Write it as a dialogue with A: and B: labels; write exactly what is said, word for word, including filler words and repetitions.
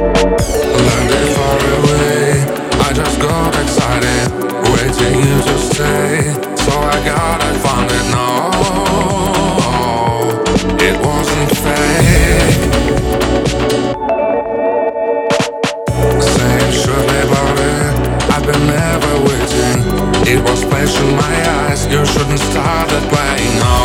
A: Landed far away, I just got excited, waiting you to stay. So I got it, found it, no, it wasn't fake. Saying surely about it, I've been never waiting. It was flesh in my eyes, you shouldn't start it playing, no.